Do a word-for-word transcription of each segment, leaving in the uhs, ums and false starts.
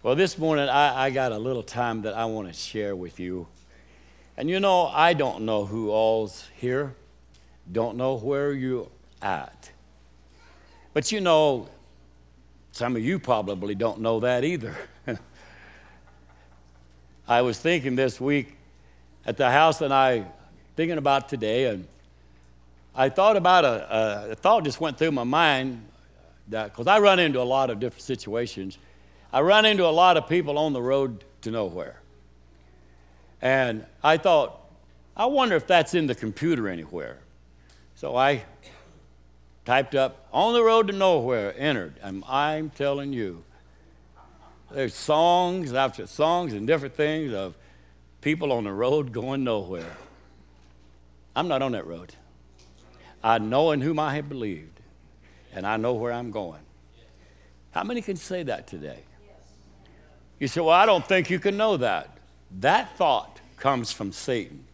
Well, this morning I, I got a little time that I want to share with you. And you know, I don't know who all's here, don't know where you're at. But you know, some of you probably don't know that either. I was thinking this week at the house that I thinking about today, and I thought about a, a thought just went through my mind that because I run into a lot of different situations. I run into a lot of people on the road to nowhere. And I thought, I wonder if that's in the computer anywhere. So I typed up, on the road to nowhere, entered. And I'm telling you, there's songs after songs and different things of people on the road going nowhere. I'm not on that road. I know in whom I have believed, and I know where I'm going. How many can say that today? You say, well, I don't think you can know that. That thought comes from Satan.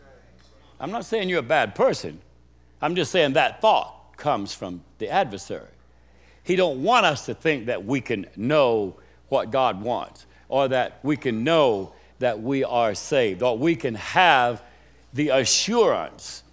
I'm not saying you're a bad person. I'm just saying that thought comes from the adversary. He don't want us to think that we can know what God wants, or that we can know that we are saved, or we can have the assurance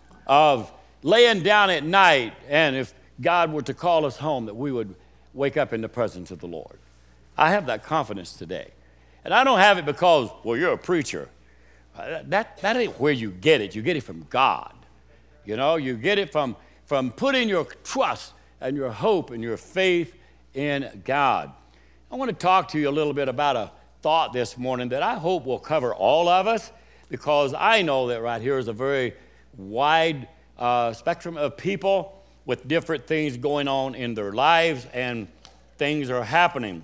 of laying down at night, and if God were to call us home, that we would wake up in the presence of the Lord. I have that confidence today. And I don't have it because, well, you're a preacher. That, that ain't where you get it. You get it from God. You know, you get it from, from putting your trust and your hope and your faith in God. I want to talk to you a little bit about a thought this morning that I hope will cover all of us, because I know that right here is a very wide uh, spectrum of people with different things going on in their lives, and things are happening.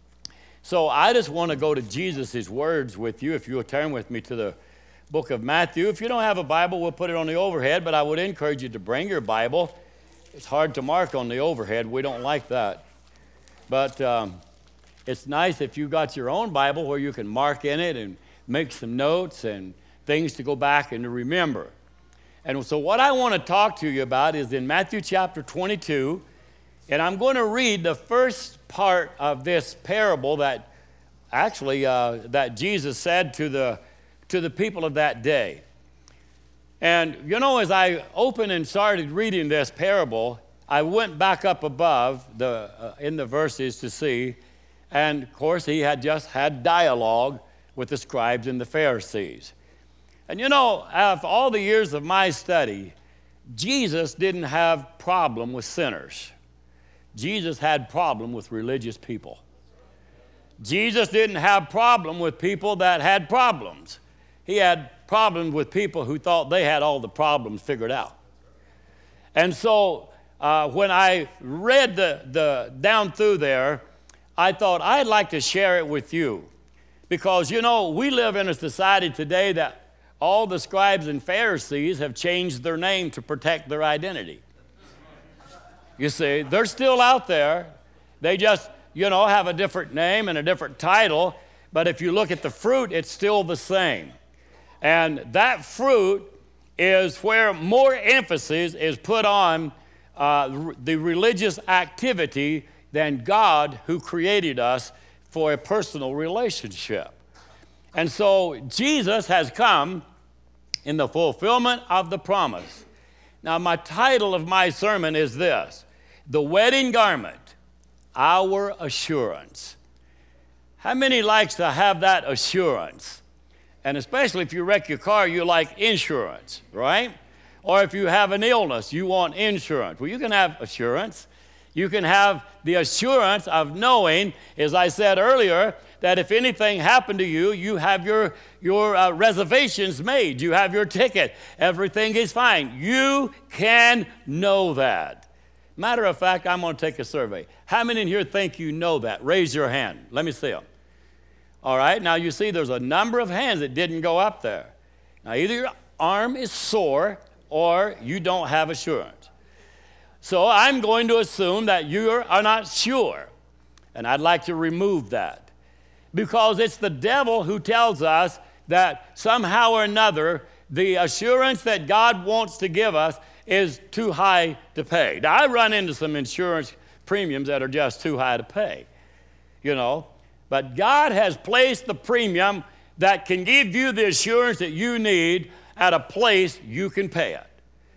So I just want to go to Jesus' words with you. If you'll turn with me to the book of Matthew. If you don't have a Bible, we'll put it on the overhead, but I would encourage you to bring your Bible. It's hard to mark on the overhead. We don't like that. But um, it's nice if you got your own Bible where you can mark in it and make some notes and things to go back and to remember. And so what I want to talk to you about is in Matthew chapter twenty-two, and I'm going to read the first part of this parable that actually uh, that Jesus said to the to the people of that day. And you know, as I opened and started reading this parable, I went back up above the uh, in the verses to see, and of course he had just had dialogue with the scribes and the Pharisees. And you know, after all the years of my study, Jesus didn't have problem with sinners. Jesus had problem with religious people. Jesus didn't have problem with people that had problems. He had problems with people who thought they had all the problems figured out. And so uh, when I read the, the down through there, I thought I'd like to share it with you. Because, you know, we live in a society today that all the scribes and Pharisees have changed their name to protect their identity. You see, they're still out there. They just, you know, have a different name and a different title. But if you look at the fruit, it's still the same. And that fruit is where more emphasis is put on uh, the religious activity than God, who created us for a personal relationship. And so Jesus has come in the fulfillment of the promise. Now, my title of my sermon is this: The Wedding Garment, Our Assurance. How many likes to have that assurance? And especially if you wreck your car, you like insurance, right? Or if you have an illness, you want insurance. Well, you can have assurance. You can have the assurance of knowing, as I said earlier, that if anything happened to you, you have your, your uh, reservations made. You have your ticket. Everything is fine. You can know that. Matter of fact, I'm going to take a survey. How many in here think you know that? Raise your hand. Let me see them. All right. Now, you see there's a number of hands that didn't go up there. Now, either your arm is sore or you don't have assurance. So I'm going to assume that you are not sure. And I'd like to remove that. Because it's the devil who tells us that somehow or another, the assurance that God wants to give us is too high to pay. Now, I run into some insurance premiums that are just too high to pay, you know. But God has placed the premium that can give you the assurance that you need at a place you can pay it.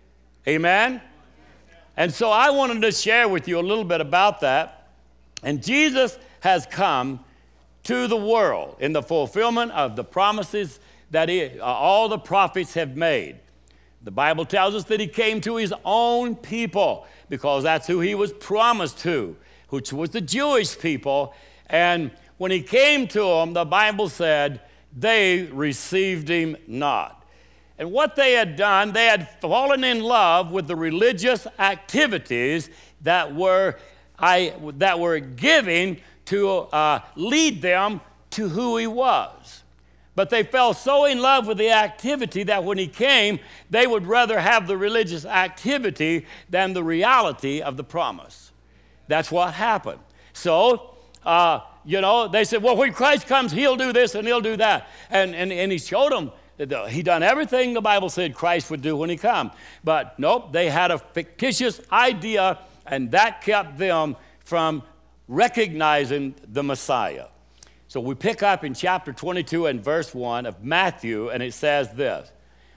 Amen? And so I wanted to share with you a little bit about that. And Jesus has come to the world in the fulfillment of the promises that he, uh, all the prophets have made. The Bible tells us that he came to his own people because that's who he was promised to, which was the Jewish people. And when he came to them, the Bible said they received him not. And what they had done, they had fallen in love with the religious activities that were, I, that were giving to uh, lead them to who he was. But they fell so in love with the activity that when he came, they would rather have the religious activity than the reality of the promise. That's what happened. So, uh, you know, they said, well, when Christ comes, he'll do this and he'll do that. And, and, and he showed them that he done everything the Bible said Christ would do when he come. But nope, they had a fictitious idea, and that kept them from recognizing the Messiah. So we pick up in chapter twenty-two and verse one of Matthew, and it says this.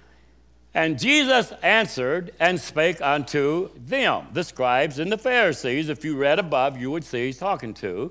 And Jesus answered and spake unto them, the scribes and the Pharisees. If you read above, you would see he's talking to.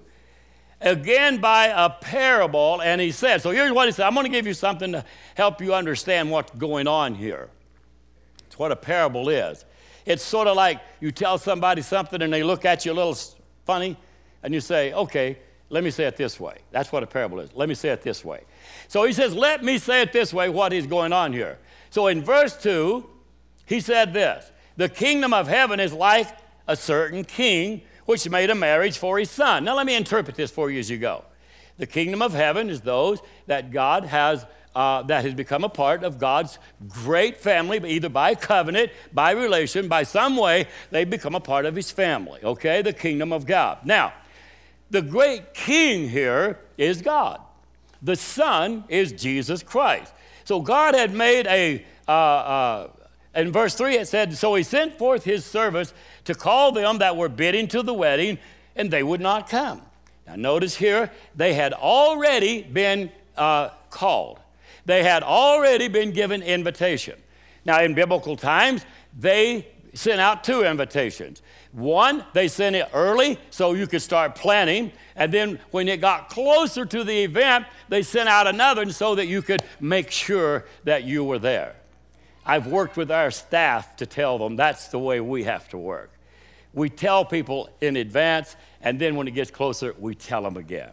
Again by a parable, and he said, so here's what he said. I'm going to give you something to help you understand what's going on here. It's what a parable is. It's sort of like you tell somebody something and they look at you a little funny, and you say, okay, let me say it this way. That's what a parable is. Let me say it this way. So he says, let me say it this way, what is going on here. So in verse two, he said this, the kingdom of heaven is like a certain king which made a marriage for his son. Now let me interpret this for you as you go. The kingdom of heaven is those that God has, uh, that has become a part of God's great family, either by covenant, by relation, by some way, they become a part of his family, okay? The kingdom of God. Now, the great king here is God. The son is Jesus Christ. So God had made a, uh, uh, in verse three it said, so he sent forth his servants to call them that were bidden to the wedding, and they would not come. Now notice here, they had already been uh, called. They had already been given invitation. Now in biblical times, they sent out two invitations. One, they sent it early so you could start planning. And then when it got closer to the event, they sent out another so that you could make sure that you were there. I've worked with our staff to tell them that's the way we have to work. We tell people in advance, and then when it gets closer, we tell them again.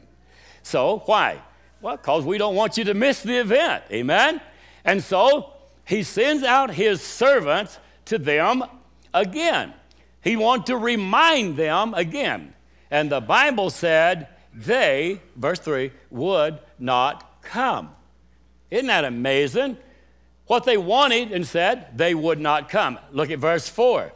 So why? Well, because we don't want you to miss the event, amen? And so he sends out his servants to them again. He wants to remind them again. And the Bible said they, verse three, would not come. Isn't that amazing? What they wanted and said, they would not come. Look at verse four.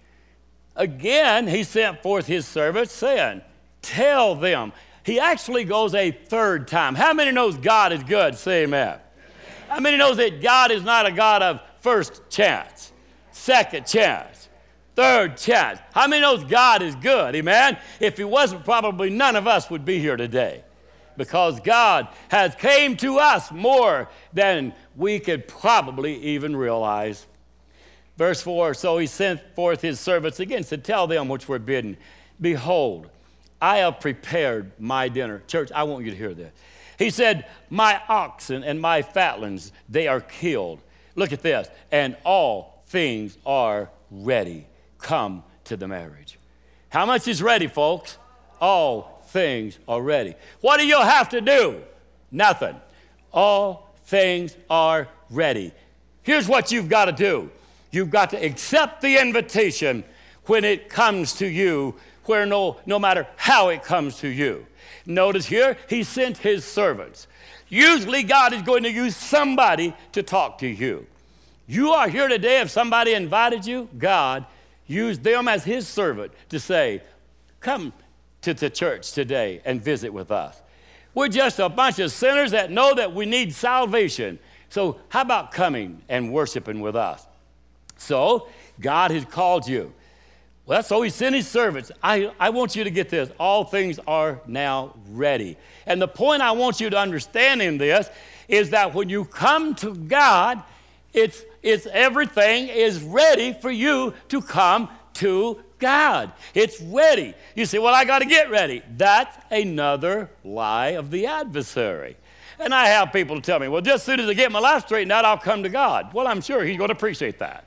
Again, he sent forth his servants, saying, tell them. He actually goes a third time. How many knows God is good? Say amen. Amen. How many knows that God is not a God of first chance, second chance, third chance? How many knows God is good? Amen. If he wasn't, probably none of us would be here today, because God has came to us more than we could probably even realize. Verse four, so he sent forth his servants again, said, tell them which were bidden, behold, I have prepared my dinner. Church, I want you to hear this. He said, my oxen and my fatlings, they are killed. Look at this. And all things are ready. Come to the marriage. How much is ready, folks? All things are ready. What do you have to do? Nothing. All things are ready. Here's what you've got to do. You've got to accept the invitation when it comes to you, where no, no matter how it comes to you. Notice here, he sent his servants. Usually God is going to use somebody to talk to you. You are here today. If somebody invited you, God used them as his servant to say, come to the church today and visit with us. We're just a bunch of sinners that know that we need salvation. So how about coming and worshiping with us? So God has called you. Well, so he sent his servants. I, I want you to get this. All things are now ready. And the point I want you to understand in this is that when you come to God, it's, it's everything is ready for you to come to God. It's ready. You say, well, I got to get ready. That's another lie of the adversary. And I have people tell me, well, just as soon as I get my life straightened out, I'll come to God. Well, I'm sure he's going to appreciate that.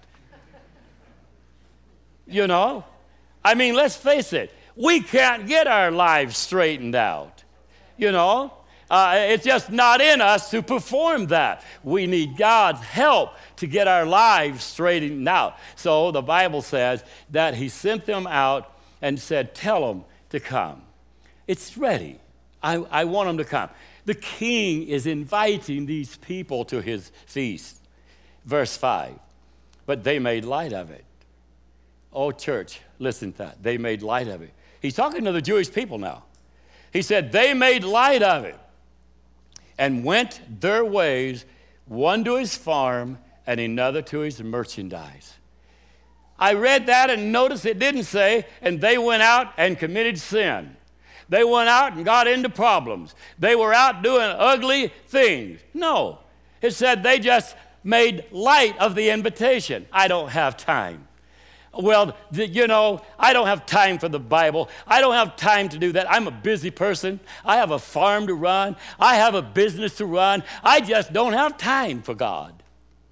You know? I mean, let's face it. We can't get our lives straightened out. You know? Uh, it's just not in us to perform that. We need God's help to get our lives straightened out. So the Bible says that he sent them out and said, tell them to come. It's ready. I, I want them to come. The king is inviting these people to his feast. Verse five, but they made light of it. Oh, church, listen to that. They made light of it. He's talking to the Jewish people now. He said, they made light of it and went their ways, one to his farm and another to his merchandise. I read that and noticed it didn't say, and they went out and committed sin. They went out and got into problems. They were out doing ugly things. No, it said they just made light of the invitation. I don't have time. Well, you know, I don't have time for the Bible. I don't have time to do that. I'm a busy person. I have a farm to run. I have a business to run. I just don't have time for God.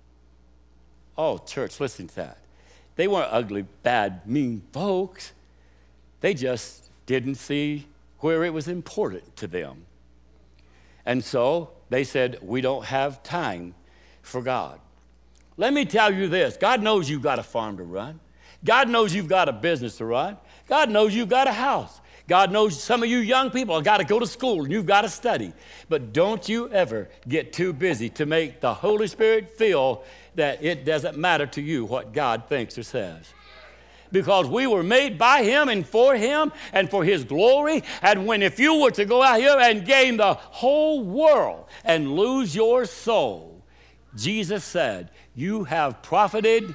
Oh, church, listen to that. They weren't ugly, bad, mean folks. They just didn't see where it was important to them. And so they said, we don't have time for God. Let me tell you this. God knows you've got a farm to run. God knows you've got a business to run. God knows you've got a house. God knows some of you young people have got to go to school and you've got to study. But don't you ever get too busy to make the Holy Spirit feel that it doesn't matter to you what God thinks or says. Because we were made by him and for him and for his glory. And when if you were to go out here and gain the whole world and lose your soul, Jesus said, you have profited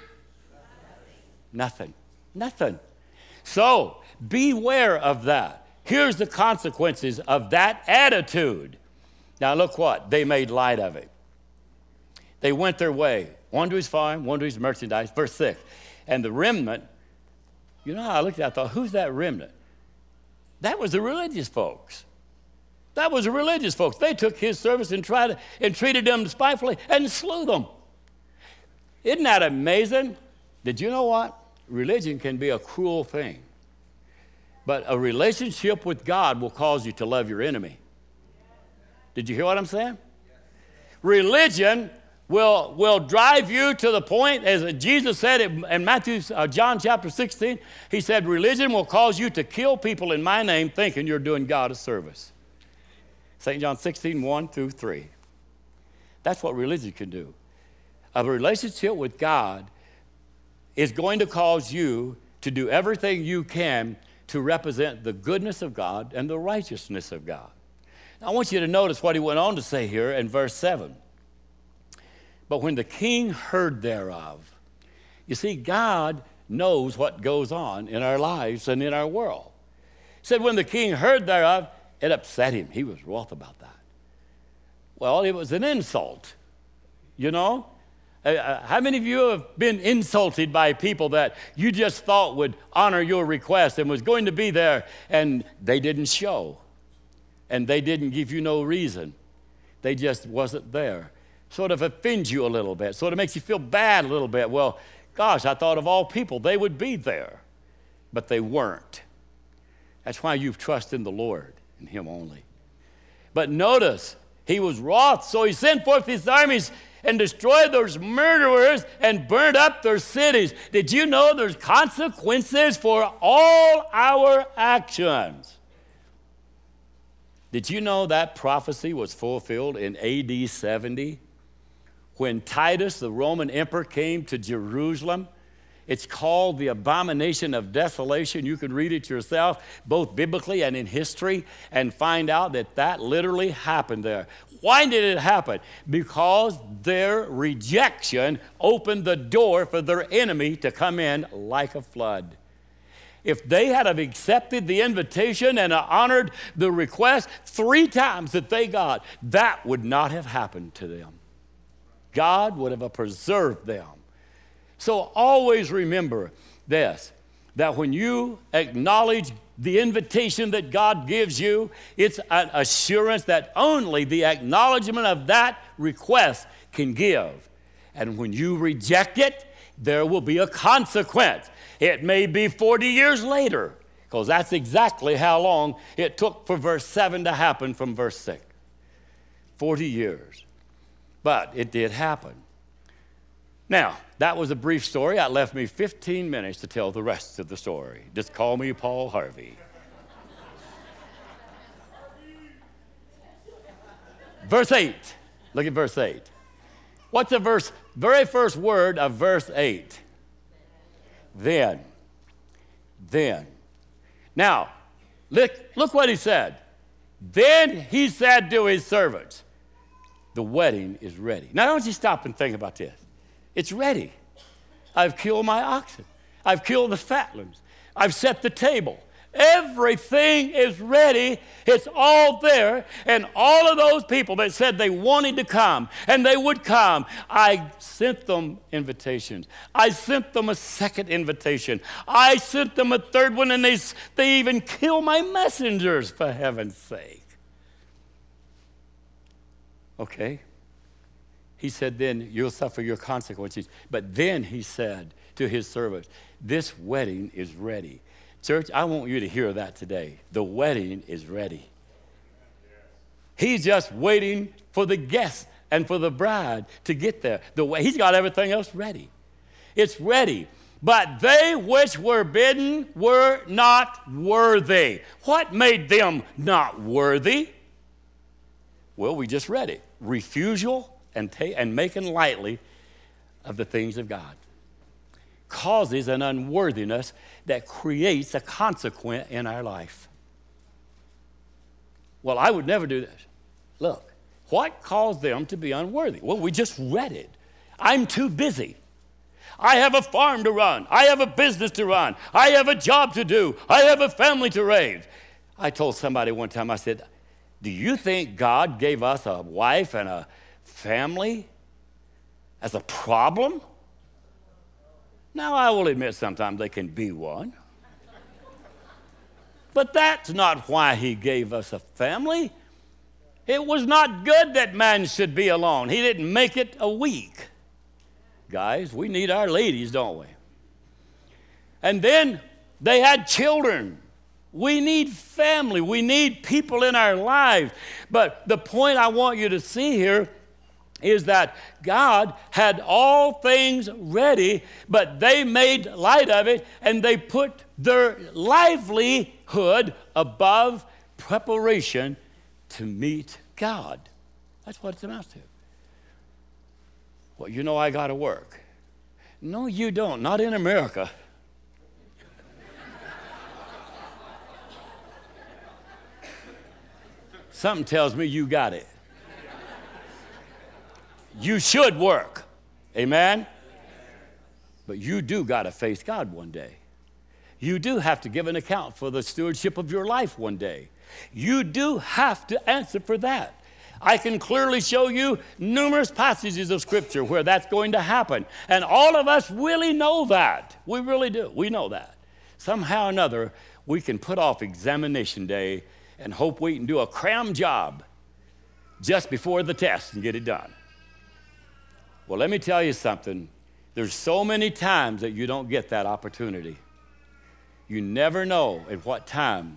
nothing. Nothing. So beware of that. Here's the consequences of that attitude. Now look what, they made light of it. They went their way, one to his farm, one to his merchandise. Verse six, and the remnant, you know how I looked at that, I thought, who's that remnant? That was the religious folks. That was the religious folks. They took his service and tried to, and treated them spitefully and slew them. Isn't that amazing? Did you know what? Religion can be a cruel thing. But a relationship with God will cause you to love your enemy. Did you hear what I'm saying? Religion will, will drive you to the point, as Jesus said in, in Matthew, uh, John chapter sixteen, he said, religion will cause you to kill people in my name thinking you're doing God a service. Saint John sixteen, one through three. That's what religion can do. A relationship with God is going to cause you to do everything you can to represent the goodness of God and the righteousness of God. Now, I want you to notice what he went on to say here in verse seven. But when the king heard thereof, you see, God knows what goes on in our lives and in our world. He said, when the king heard thereof, it upset him. He was wroth about that. Well, it was an insult, you know? Uh, how many of you have been insulted by people that you just thought would honor your request and was going to be there, and they didn't show, and they didn't give you no reason? They just wasn't there. Sort of offends you a little bit, sort of makes you feel bad a little bit. Well, gosh, I thought of all people, they would be there, but they weren't. That's why you've trusted in the Lord and him only. But notice, he was wroth, so he sent forth his armies and destroyed those murderers and burned up their cities. Did you know there's consequences for all our actions? Did you know that prophecy was fulfilled in A D seventy? When Titus, the Roman emperor, came to Jerusalem. It's called the abomination of desolation. You can read it yourself, both biblically and in history, and find out that that literally happened there. Why did it happen? Because their rejection opened the door for their enemy to come in like a flood. if they had have accepted the invitation and honored the request three times that they got, that would not have happened to them. God would have preserved them. So always remember this, that when you acknowledge the invitation that God gives you, it's an assurance that only the acknowledgement of that request can give. And when you reject it, there will be a consequence. It may be forty years later, because that's exactly how long it took for verse seven to happen from verse six. forty years. But it did happen. Now, that was a brief story. That left me fifteen minutes to tell the rest of the story. Just call me Paul Harvey. Verse eight. Look at verse eight. What's the verse, very first word of verse eight? Then. Then. Now, look, look what he said. Then he said to his servants, the wedding is ready. Now, don't you stop and think about this. It's ready. I've killed my oxen. I've killed the fatlings. I've set the table. Everything is ready. It's all there. And all of those people that said they wanted to come and they would come, I sent them invitations. I sent them a second invitation. I sent them a third one, and they, they even killed my messengers, for heaven's sake. Okay. He said, then you'll suffer your consequences. But then he said to his servants, this wedding is ready. Church, I want you to hear that today. The wedding is ready. He's just waiting for the guests and for the bride to get there. The way, he's got everything else ready. It's ready. But they which were bidden were not worthy. What made them not worthy? Well, we just read it. Refusal and, ta- and making lightly of the things of God causes an unworthiness that creates a consequence in our life. Well, I would never do this. Look, what caused them to be unworthy? Well, we just read it. I'm too busy. I have a farm to run. I have a business to run. I have a job to do. I have a family to raise. I told somebody one time, I said, do you think God gave us a wife and a family as a problem? Now, I will admit sometimes they can be one. But that's not why he gave us a family. It was not good that man should be alone. He didn't make it a week. Guys, we need our ladies, don't we? And then they had children. We need family. We need people in our lives. But the point I want you to see here is that God had all things ready, but they made light of it, and they put their livelihood above preparation to meet God. That's what it amounts to. Well, you know I got to work. No, you don't. Not in America. Something tells me you got it. You should work. Amen? But you do got to face God one day. You do have to give an account for the stewardship of your life one day. You do have to answer for that. I can clearly show you numerous passages of Scripture where that's going to happen. And all of us really know that. We really do. We know that. Somehow or another, we can put off examination day and hope we can do a cram job just before the test and get it done. Well, let me tell you something. There's so many times that you don't get that opportunity. You never know at what time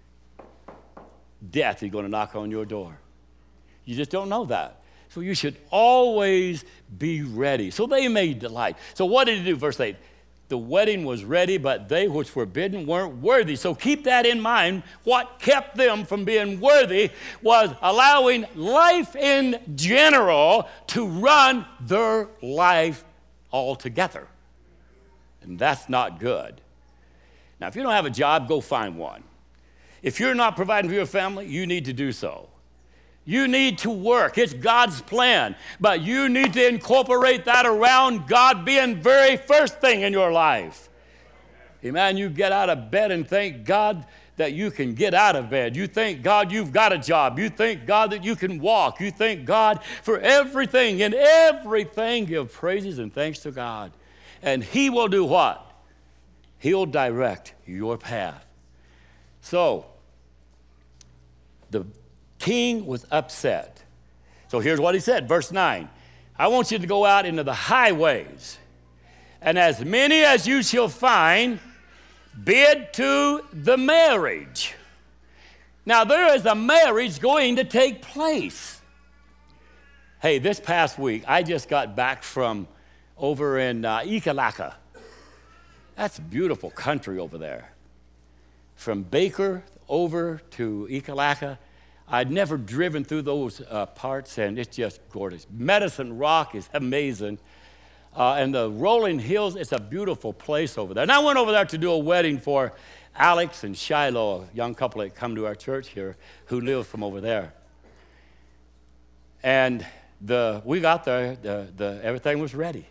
death is going to knock on your door. You just don't know that. So you should always be ready. So they made delight. So what did he do? Verse eight. The wedding was ready, but they which were bidden weren't worthy. So keep that in mind. What kept them from being worthy was allowing life in general to run their life altogether. And that's not good. Now, if you don't have a job, go find one. If you're not providing for your family, you need to do so. You need to work. It's God's plan. But you need to incorporate that around God being very first thing in your life. Amen. You get out of bed and thank God that you can get out of bed. You thank God you've got a job. You thank God that you can walk. You thank God for everything. In everything, give praises and thanks to God. And he will do what? He'll direct your path. So, the king was upset. So here's what he said, verse nine. I want you to go out into the highways, and as many as you shall find, bid to the marriage. Now, there is a marriage going to take place. Hey, this past week, I just got back from over in uh, Ekalaka. That's a beautiful country over there. From Baker over to Ekalaka, I'd never driven through those uh, parts, and it's just gorgeous. Medicine Rock is amazing. Uh, and the rolling hills, it's a beautiful place over there. And I went over there to do a wedding for Alex and Shiloh, a young couple that come to our church here who live from over there. And the we got there, the, the, everything was ready.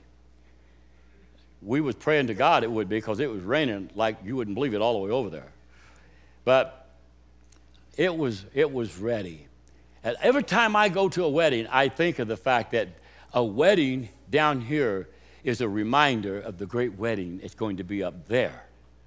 We was praying to God it would be, because it was raining like you wouldn't believe it all the way over there. But it was, it was ready. And every time I go to a wedding, I think of the fact that a wedding down here is a reminder of the great wedding it's going to be up there.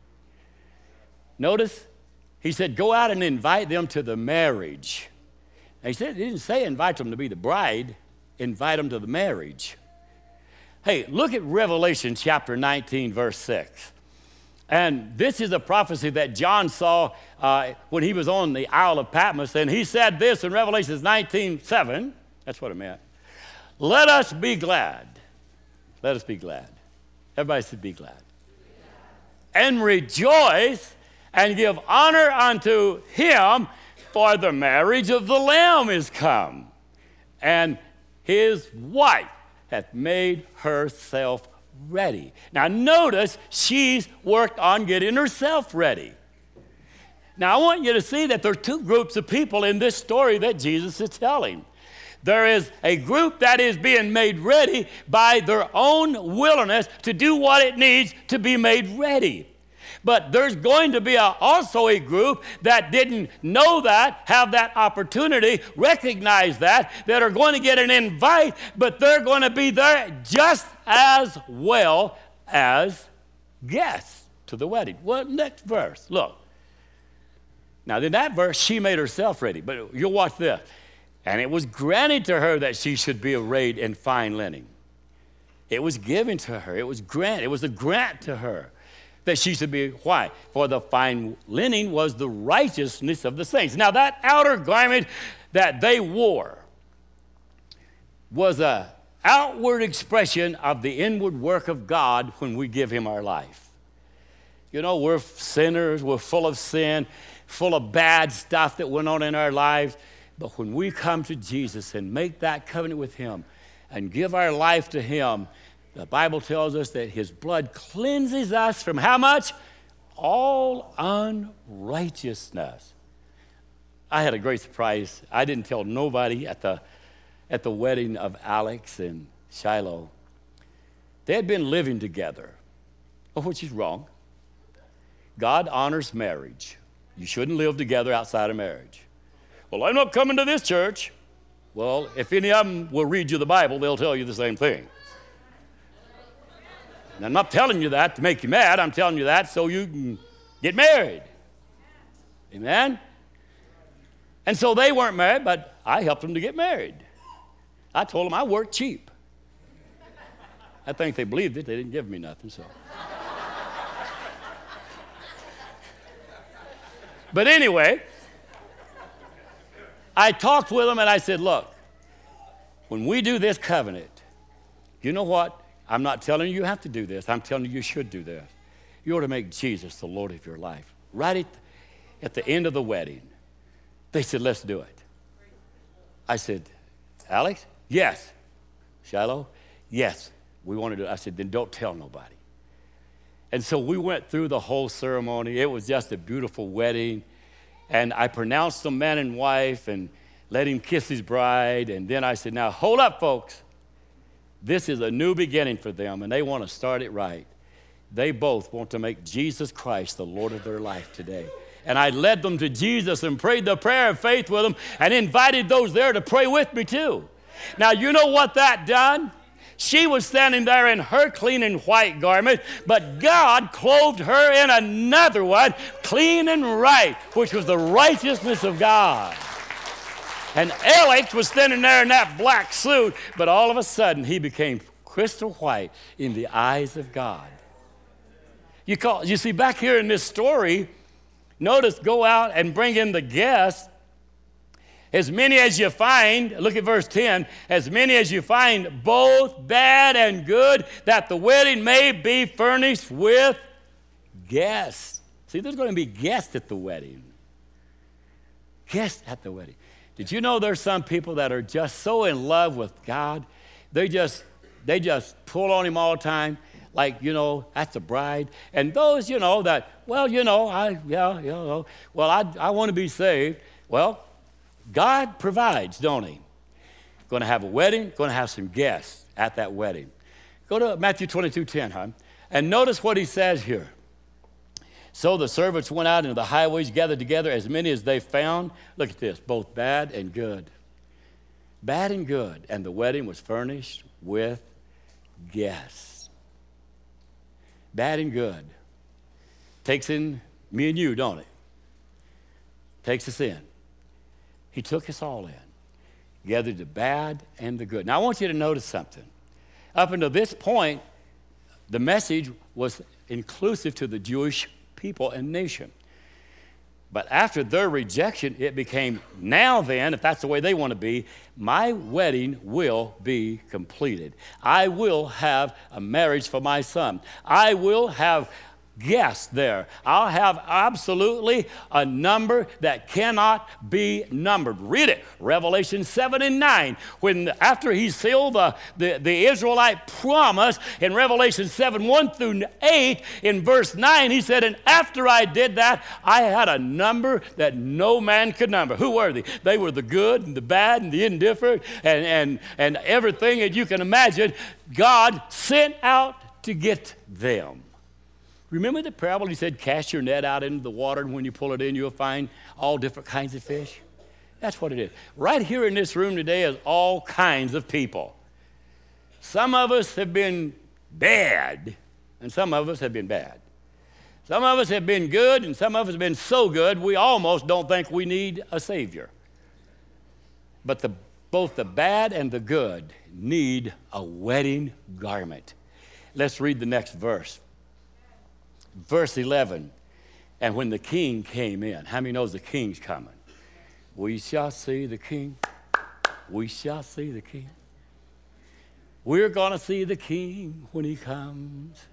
Notice, he said, go out and invite them to the marriage. And he said, he didn't say invite them to be the bride, invite them to the marriage. Hey, look at Revelation chapter nineteen, verse six. And this is a prophecy that John saw uh, when he was on the Isle of Patmos. And he said this in Revelation nineteen, seven. That's what it meant. Let us be glad. Let us be glad. Everybody said be glad. And rejoice and give honor unto him, for the marriage of the Lamb is come, and his wife hath made herself ready. Now notice, she's worked on getting herself ready. Now I want you to see that there are two groups of people in this story that Jesus is telling. There is a group that is being made ready by their own willingness to do what it needs to be made ready. But there's going to be a, also a group that didn't know that, have that opportunity, recognize that, that are going to get an invite, but they're going to be there just as well as guests to the wedding. Well, next verse, look. Now, in that verse, she made herself ready, but you'll watch this. And it was granted to her that she should be arrayed in fine linen. It was given to her. It was granted. It was a grant to her that she should be, why? For the fine linen was the righteousness of the saints. Now, that outer garment that they wore was an outward expression of the inward work of God when we give him our life. You know, we're sinners. We're full of sin, full of bad stuff that went on in our lives. But when we come to Jesus and make that covenant with him and give our life to him, the Bible tells us that his blood cleanses us from how much? All unrighteousness. I had a great surprise. I didn't tell nobody at the, at the wedding of Alex and Shiloh. They had been living together, which is wrong. God honors marriage. You shouldn't live together outside of marriage. Well, I'm not coming to this church. Well, if any of them will read you the Bible, they'll tell you the same thing. And I'm not telling you that to make you mad. I'm telling you that so you can get married. Amen? And so they weren't married, but I helped them to get married. I told them I worked cheap. I think they believed it. They didn't give me nothing, so. But anyway, I talked with them and I said, look, when we do this covenant, you know what? I'm not telling you you have to do this. I'm telling you you should do this. You ought to make Jesus the Lord of your life. Right at, at the end of the wedding, they said, let's do it. I said, Alex? Yes. Shiloh? Yes. We want to do it. I said, then don't tell nobody. And so we went through the whole ceremony. It was just a beautiful wedding. And I pronounced them man and wife and let him kiss his bride. And then I said, now hold up, folks. This is a new beginning for them, and they want to start it right. they both want to make Jesus Christ the Lord of their life today. And I led them to Jesus and prayed the prayer of faith with them and invited those there to pray with me too. Now, you know what that done? She was standing there in her clean and white garment, but God clothed her in another one, clean and right, which was the righteousness of God. And Alex was standing there in that black suit, but all of a sudden he became crystal white in the eyes of God. You, call, you see, back here in this story, notice, go out and bring in the guests. As many as you find, look at verse ten, as many as you find, both bad and good, that the wedding may be furnished with guests. See, there's going to be guests at the wedding. Guests at the wedding. Did you know there's some people that are just so in love with God, they just, they just pull on him all the time, like, you know, that's the bride. And those, you know, that, well, you know, I, yeah, you know, well, I, I want to be saved. Well, God provides, don't he? Going to have a wedding, going to have some guests at that wedding. Go to Matthew twenty-two ten, huh? And notice what he says here. So the servants went out into the highways, gathered together as many as they found. Look at this, both bad and good. Bad and good. And the wedding was furnished with guests. Bad and good. Takes in me and you, don't it? Takes us in. He took us all in. Gathered the bad and the good. Now, I want you to notice something. Up until this point, the message was inclusive to the Jewish people and nation. But after their rejection, it became, now then, if that's the way they want to be, my wedding will be completed. I will have a marriage for my son. I will have guests there. I'll have absolutely a number that cannot be numbered. Read it, Revelation seven and nine. When after he sealed the, the, the Israelite promise in Revelation seven, one through eight, in verse nine, he said, and after I did that, I had a number that no man could number. Who were they? They were the good and the bad and the indifferent and, and, and everything that you can imagine. God sent out to get them. Remember the parable? He said, cast your net out into the water, and when you pull it in, you'll find all different kinds of fish. That's what it is. Right here in this room today is all kinds of people. Some of us have been bad, and some of us have been bad. Some of us have been good, and some of us have been so good, we almost don't think we need a Savior. But the, both the bad and the good need a wedding garment. Let's read the next verse. Verse eleven, and when the king came in, how many knows the king's coming? We shall see the king. We shall see the king. We're going to see the king when he comes.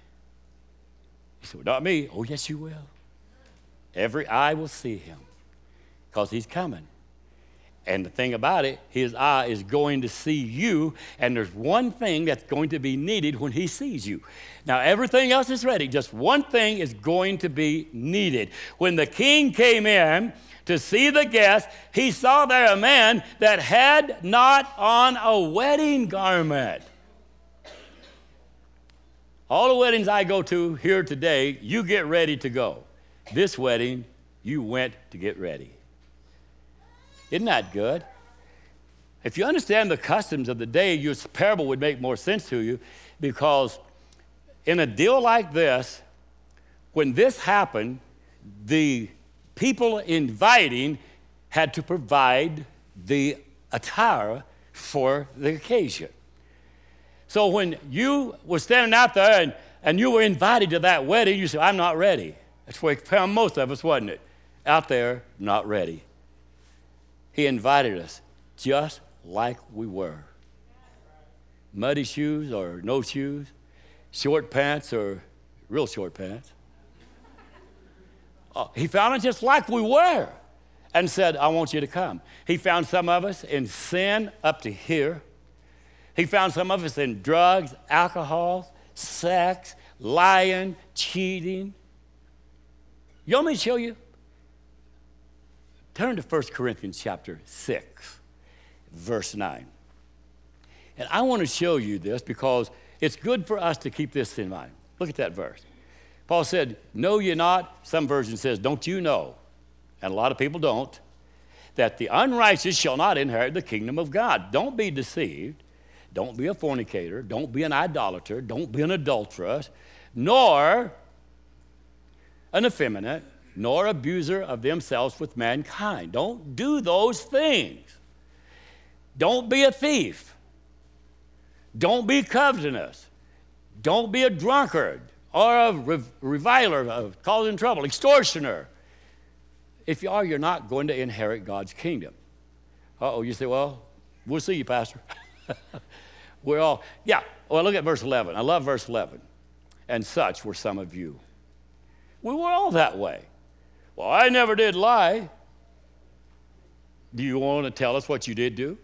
He said, well, not me. Oh, yes, you will. Every eye will see him because he's coming. And the thing about it, his eye is going to see you, and there's one thing that's going to be needed when he sees you. Now, everything else is ready. Just one thing is going to be needed. When the king came in to see the guests, he saw there a man that had not on a wedding garment. All the weddings I go to here today, you get ready to go. This wedding, you went to get ready. Isn't that good? If you understand the customs of the day, your parable would make more sense to you, because in a deal like this, when this happened, the people inviting had to provide the attire for the occasion. So when you were standing out there and, and you were invited to that wedding, you said, I'm not ready. That's where he found most of us, wasn't it? Out there, not ready. He invited us just like we were. Muddy shoes or no shoes, short pants or real short pants. Uh, he found us just like we were and said, I want you to come. He found some of us in sin up to here. He found some of us in drugs, alcohol, sex, lying, cheating. You want me to show you? Turn to First Corinthians chapter six, verse nine. And I want to show you this because it's good for us to keep this in mind. Look at that verse. Paul said, know ye not, some version says, don't you know, and a lot of people don't, that the unrighteous shall not inherit the kingdom of God. Don't be deceived. Don't be a fornicator. Don't be an idolater. Don't be an adulteress, nor an effeminate, nor abuser of themselves with mankind. Don't do those things. Don't be a thief. Don't be covetous. Don't be a drunkard or a reviler, of causing trouble, extortioner. If you are, you're not going to inherit God's kingdom. Uh-oh, you say, well, we'll see you, Pastor. We're all, yeah. Well, look at verse eleven. I love verse eleven. And such were some of you. We were all that way. Well, I never did lie. Do you want to tell us what you did do?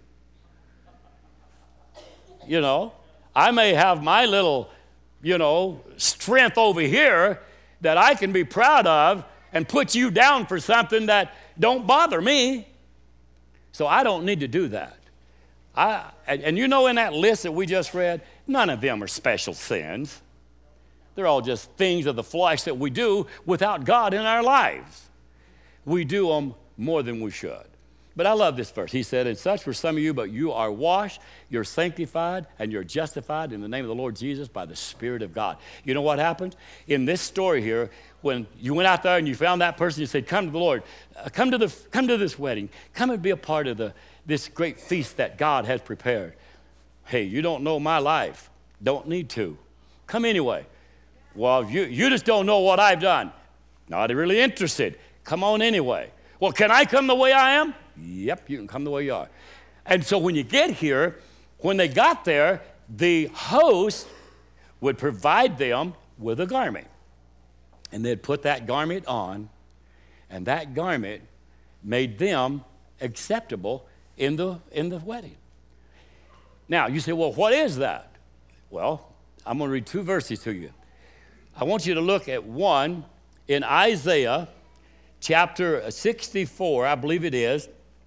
You know, I may have my little, you know, strength over here that I can be proud of and put you down for something that don't bother me. So I don't need to do that. I, and, and you know, in that list that we just read, none of them are special sins. They're all just things of the flesh that we do without God in our lives. We do them more than we should. But I love this verse. He said, and such were some of you, but you are washed, you're sanctified, and you're justified in the name of the Lord Jesus by the Spirit of God. You know what happened? In this story here, when you went out there and you found that person, you said, come to the Lord, uh, come to the, come to this wedding, come and be a part of the, this great feast that God has prepared. Hey, you don't know my life. Don't need to. Come anyway. Well, you, you just don't know what I've done. Not really interested. Come on anyway. Well, can I come the way I am? Yep, you can come the way you are. And so when you get here, when they got there, the host would provide them with a garment. And they'd put that garment on, and that garment made them acceptable in the, in the wedding. Now, you say, well, what is that? Well, I'm going to read two verses to you. I want you to look at one in Isaiah chapter sixty-four, I believe it is,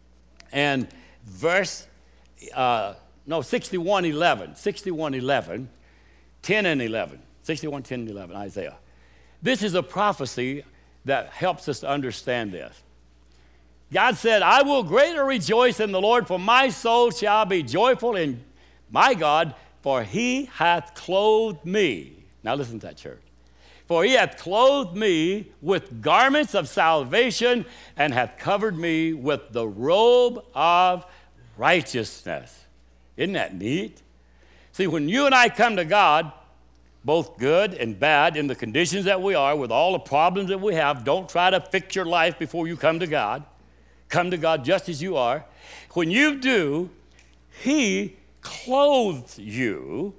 and verse, uh, no, sixty-one eleven, sixty-one eleven, ten and eleven, sixty-one, ten and eleven, Isaiah. This is a prophecy that helps us to understand this. God said, I will greatly rejoice in the Lord, for my soul shall be joyful in my God, for he hath clothed me. Now listen to that, church. For he hath clothed me with garments of salvation and hath covered me with the robe of righteousness. Isn't that neat? See, when you and I come to God, both good and bad, in the conditions that we are, with all the problems that we have, don't try to fix your life before you come to God. Come to God just as you are. When you do, he clothes you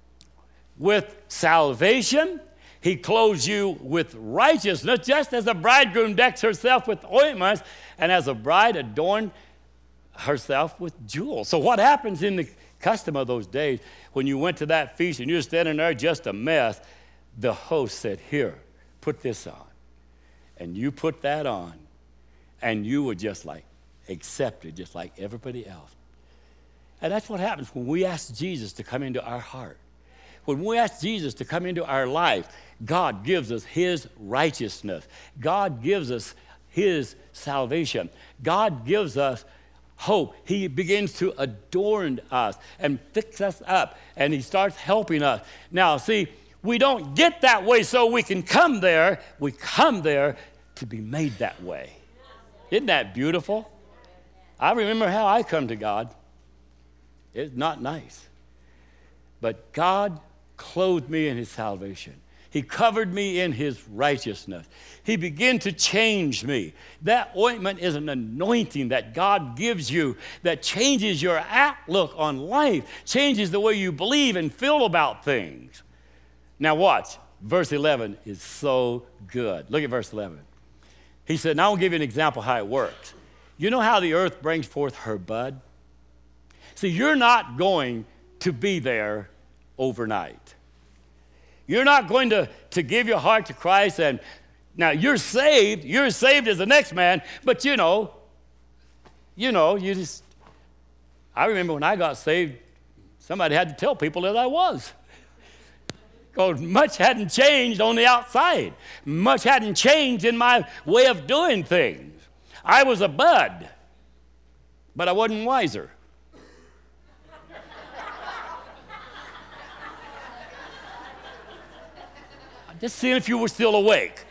with salvation. He clothes you with righteousness, just as a bridegroom decks herself with ointments, and as a bride adorned herself with jewels. So what happens in the custom of those days, when you went to that feast and you're standing there just a mess, the host said, here, put this on. And you put that on, and you were just like accepted, just like everybody else. And that's what happens when we ask Jesus to come into our heart. When we ask Jesus to come into our life, God gives us his righteousness. God gives us his salvation. God gives us hope. He begins to adorn us and fix us up, and he starts helping us. Now, see, we don't get that way so we can come there. We come there to be made that way. Isn't that beautiful? I remember how I come to God. It's not nice. But God clothed me in his salvation. He covered me in his righteousness. He began to change me. That ointment is an anointing that God gives you that changes your outlook on life, changes the way you believe and feel about things. Now watch. Verse eleven is so good. Look at verse eleven. He said, now I'll give you an example how it works. You know how the earth brings forth her bud? See, you're not going to be there overnight. You're not going to, to give your heart to Christ, and now you're saved. You're saved as the next man, but you know, you know, you just, I remember when I got saved, somebody had to tell people that I was. Because much hadn't changed on the outside. Much hadn't changed in my way of doing things. I was a bud, but I wasn't wiser. Just seeing if you were still awake.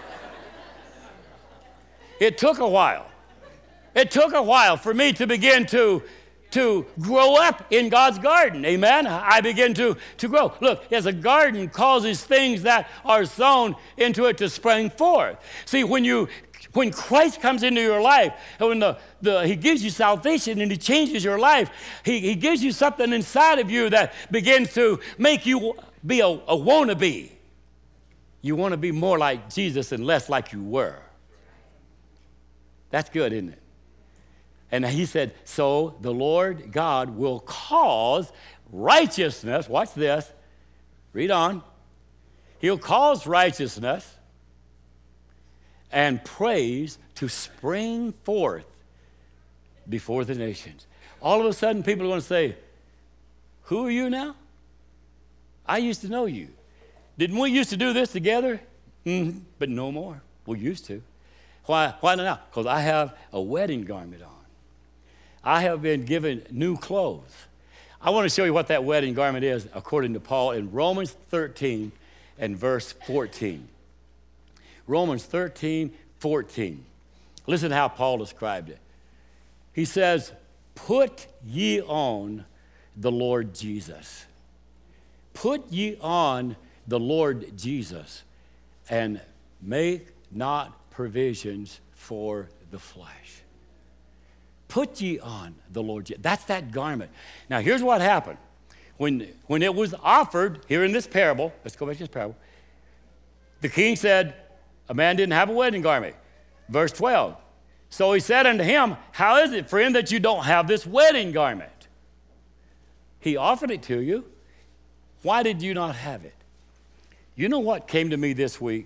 It took a while. It took a while for me to begin to, to grow up in God's garden. Amen? I began to, to grow. Look, as a garden causes things that are sown into it to spring forth. See, when you when Christ comes into your life, and when the, the, he gives you salvation and he changes your life, he, he gives you something inside of you that begins to make you be a, a wannabe. You want to be more like Jesus and less like you were. That's good, isn't it? And he said, so the Lord God will cause righteousness, watch this, read on. He'll cause righteousness and praise to spring forth before the nations. All of a sudden, people are going to say, who are you now? I used to know you. Didn't we used to do this together? Mm-hmm. But no more. We used to. Why, why not? Because I have a wedding garment on. I have been given new clothes. I want to show you what that wedding garment is according to Paul in Romans thirteen and verse fourteen. Romans thirteen, fourteen. Listen to how Paul described it. He says, put ye on the Lord Jesus. Put ye on the Lord Jesus, and make not provisions for the flesh. Put ye on the Lord Jesus. That's that garment. Now, here's what happened. When, when it was offered, here in this parable, let's go back to this parable, the king said, a man didn't have a wedding garment. Verse twelve. So he said unto him, how is it, friend, that you don't have this wedding garment? He offered it to you. Why did you not have it? You know what came to me this week?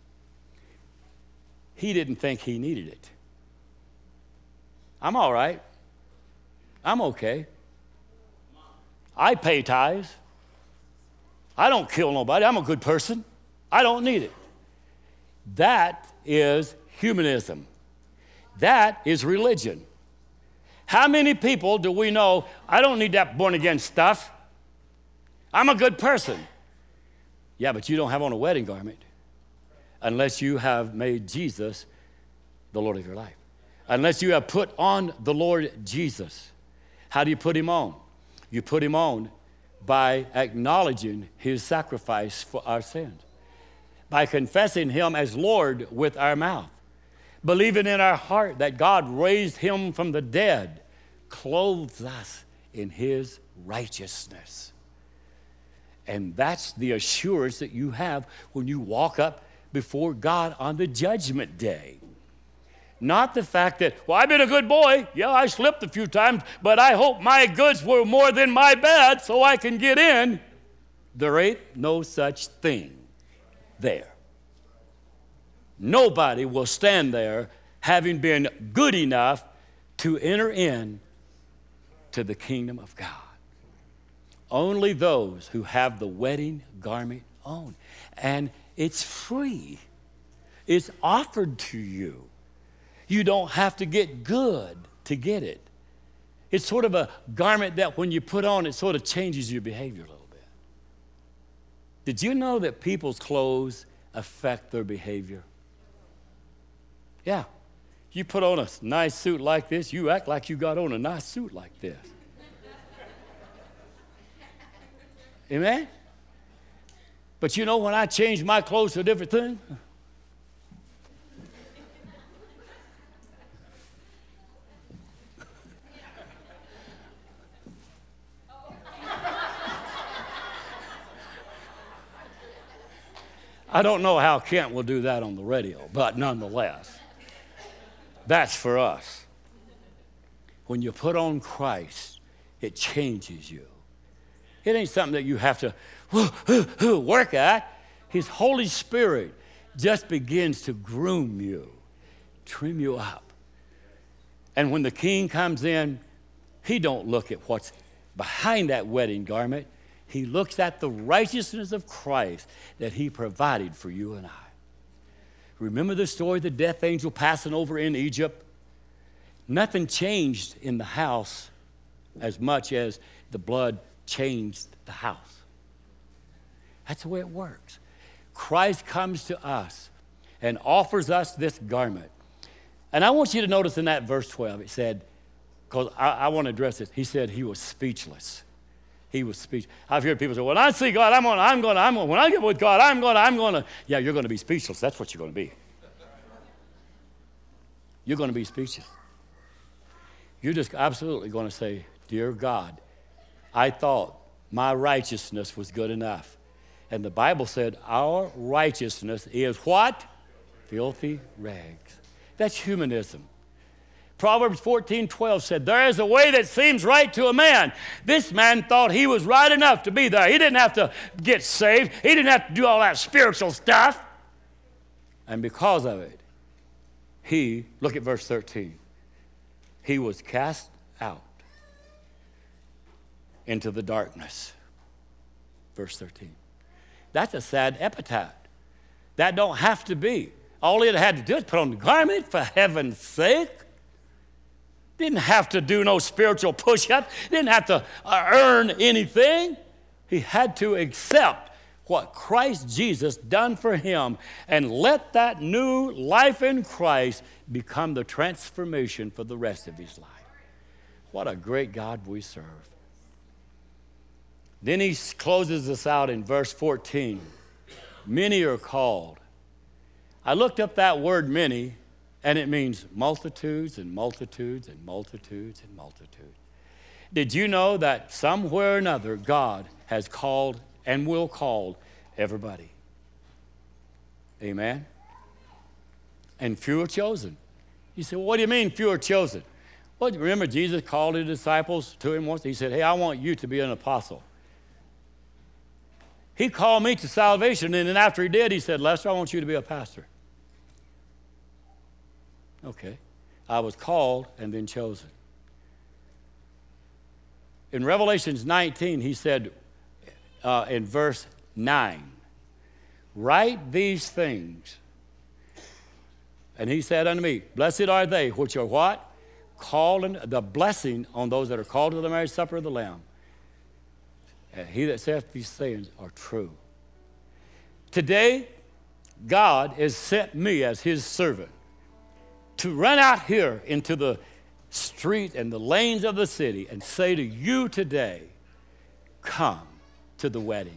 He didn't think he needed it. I'm all right. I'm okay. I pay tithes. I don't kill nobody. I'm a good person. I don't need it. That is humanism. That is religion. How many people do we know, I don't need that born-again stuff. I'm a good person. Yeah, but you don't have on a wedding garment unless you have made Jesus the Lord of your life. Unless you have put on the Lord Jesus. How do you put him on? You put him on by acknowledging his sacrifice for our sins. By confessing him as Lord with our mouth. Believing in our heart that God raised him from the dead, clothes us in his righteousness. And that's the assurance that you have when you walk up before God on the judgment day. Not the fact that, well, I've been a good boy. Yeah, I slipped a few times, but I hope my goods were more than my bad so I can get in. There ain't no such thing there. Nobody will stand there having been good enough to enter in to the kingdom of God. Only those who have the wedding garment on. And it's free. It's offered to you. You don't have to get good to get it. It's sort of a garment that when you put on, it sort of changes your behavior a little bit. Did you know that people's clothes affect their behavior? Yeah. You put on a nice suit like this, you act like you got on a nice suit like this. Amen? But you know, when I change my clothes to a different thing, I don't know how Kent will do that on the radio, but nonetheless, that's for us. When you put on Christ, it changes you. It ain't something that you have to work at. His Holy Spirit just begins to groom you, trim you up. And when the king comes in, he don't look at what's behind that wedding garment. He looks at the righteousness of Christ that he provided for you and I. Remember the story of the death angel passing over in Egypt? Nothing changed in the house as much as the blood changed the house. That's the way it works. Christ comes to us and offers us this garment. And I want you to notice in that verse twelve, it said, because I, I want to address this, he said he was speechless. He was speechless. I've heard people say, when I see God, I'm going to, I'm going to, I'm going to, when I get with God, I'm going to, I'm going to. Yeah, you're going to be speechless. That's what you're going to be. You're going to be speechless. You're just absolutely going to say, dear God, I thought my righteousness was good enough. And the Bible said our righteousness is what? Filthy rags. That's humanism. Proverbs fourteen twelve said, there is a way that seems right to a man. This man thought he was right enough to be there. He didn't have to get saved. He didn't have to do all that spiritual stuff. And because of it, he, look at verse thirteen, he was cast out into the darkness. Verse thirteen. That's a sad epitaph. That don't have to be. All it had to do is put on the garment, for heaven's sake. Didn't have to do no spiritual push-up. Didn't have to uh, earn anything. He had to accept what Christ Jesus done for him and let that new life in Christ become the transformation for the rest of his life. What a great God we serve. Then he closes us out in verse fourteen. Many are called. I looked up that word many, and it means multitudes and multitudes and multitudes and multitudes. Did you know that somewhere or another God has called and will call everybody? Amen? And few are chosen. You say, well, what do you mean few are chosen? Well, remember Jesus called his disciples to him once. He said, hey, I want you to be an apostle. He called me to salvation, and then after he did, he said, Lester, I want you to be a pastor. Okay. I was called and then chosen. In Revelations nineteen, he said uh, in verse nine, write these things. And he said unto me, blessed are they which are what? Called, in, the blessing on those that are called to the marriage supper of the Lamb. And he that saith these things are true. Today, God has sent me as his servant to run out here into the street and the lanes of the city and say to you today, come to the wedding.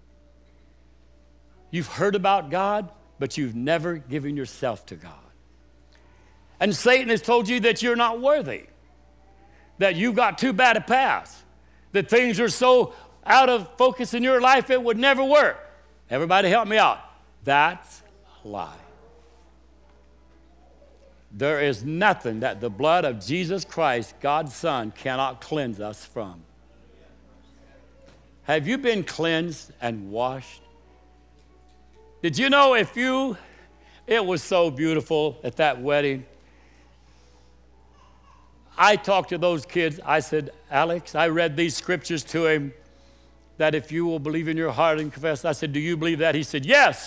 You've heard about God, but you've never given yourself to God. And Satan has told you that you're not worthy, that you've got too bad a past, that things are so out of focus in your life it would never work. Everybody help me out. That's a lie. There is nothing that the blood of Jesus Christ, God's Son, cannot cleanse us from. Have you been cleansed and washed? Did you know if you, it was so beautiful at that wedding. I talked to those kids. I said, Alex, I read these scriptures to him that if you will believe in your heart and confess. I said, do you believe that? He said, yes.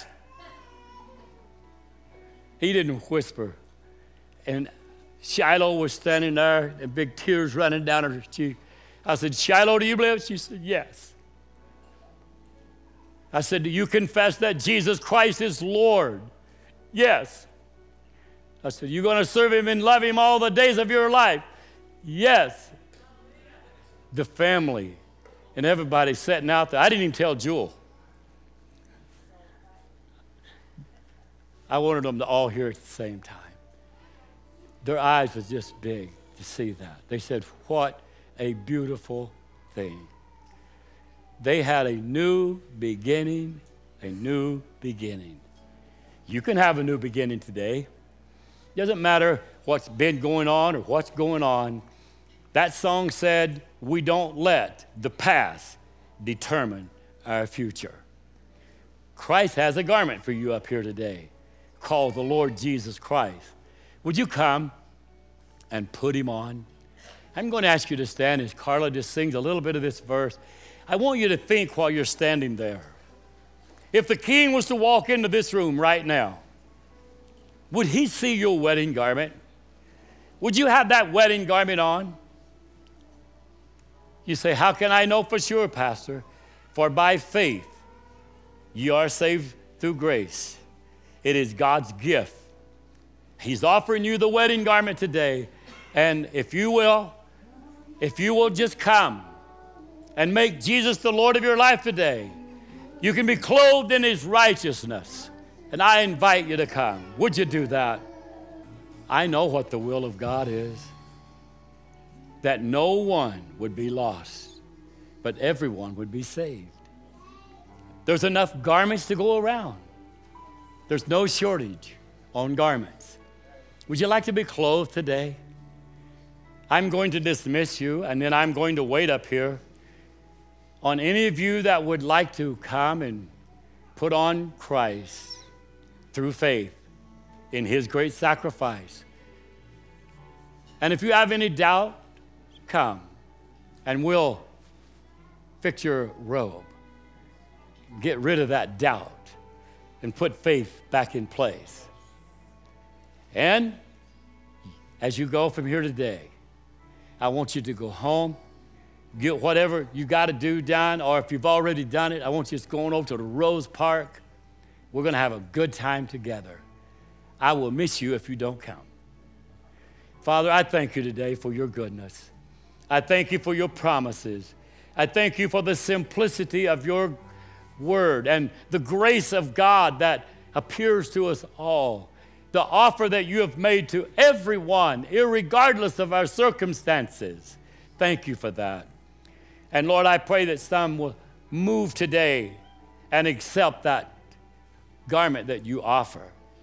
He didn't whisper. And Shiloh was standing there and big tears running down her cheek. I said, Shiloh, do you believe it? She said, yes. I said, do you confess that Jesus Christ is Lord? Yes. I said, you going to serve him and love him all the days of your life? Yes. The family and everybody sitting out there. I didn't even tell Jewel. I wanted them to all hear at the same time. Their eyes was just big to see that. They said, what a beautiful thing. They had a new beginning, a new beginning. You can have a new beginning today. Doesn't matter what's been going on or what's going on. That song said, we don't let the past determine our future. Christ has a garment for you up here today called the Lord Jesus Christ. Would you come and put him on? I'm going to ask you to stand as Carla just sings a little bit of this verse. I want you to think while you're standing there. If the king was to walk into this room right now, would he see your wedding garment? Would you have that wedding garment on? You say, how can I know for sure, Pastor? For by faith you are saved through grace. It is God's gift. He's offering you the wedding garment today. And if you will, if you will just come and make Jesus the Lord of your life today, you can be clothed in his righteousness. And I invite you to come. Would you do that? I know what the will of God is. That no one would be lost, but everyone would be saved. There's enough garments to go around. There's no shortage on garments. Would you like to be clothed today? I'm going to dismiss you, and then I'm going to wait up here on any of you that would like to come and put on Christ through faith in his great sacrifice. And if you have any doubt, come and we'll fix your robe. Get rid of that doubt and put faith back in place. And as you go from here today, I want you to go home, get whatever you got to do done, or if you've already done it, I want you just going over to the Rose Park. We're going to have a good time together. I will miss you if you don't come. Father, I thank you today for your goodness. I thank you for your promises. I thank you for the simplicity of your word and the grace of God that appears to us all. The offer that you have made to everyone, irregardless of our circumstances. Thank you for that. And Lord, I pray that some will move today and accept that garment that you offer.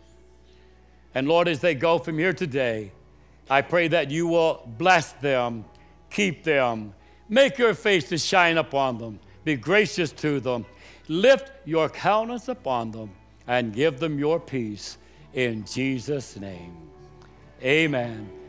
And Lord, as they go from here today, I pray that you will bless them, keep them, make your face to shine upon them, be gracious to them, lift your countenance upon them, and give them your peace in Jesus' name. Amen.